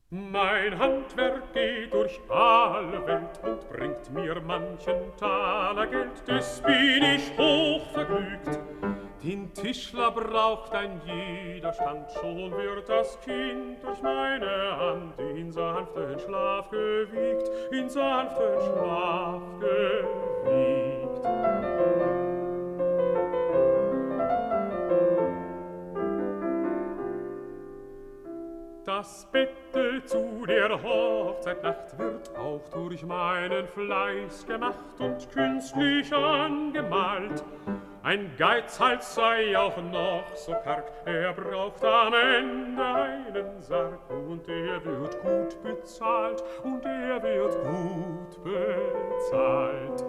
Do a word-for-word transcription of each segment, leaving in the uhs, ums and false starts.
Mein Handwerk geht durch alle Welt und bringt mir manchen Taler Geld, des bin ich hochvergnügt. Den Tischler braucht ein jeder Stand, schon wird das Kind durch meine Hand in sanften Schlaf gewiegt, in sanften Schlaf gewiegt. Das Bette zu der Hochzeitnacht wird auch durch meinen Fleiß gemacht und künstlich angemalt. Ein Geizhals sei auch noch so karg, er braucht am Ende einen Sarg, und er wird gut bezahlt, und er wird gut bezahlt.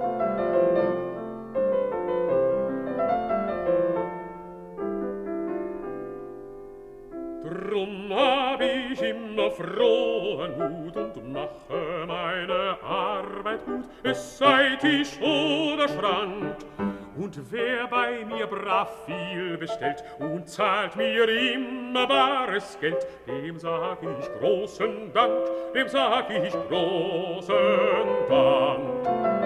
Drum hab ich immer frohen Mut und mache meine Arbeit gut, es sei Tisch oder Schrank. Und wer bei mir brav viel bestellt und zahlt mir immer bares Geld, dem sag ich großen Dank, dem sag ich großen Dank.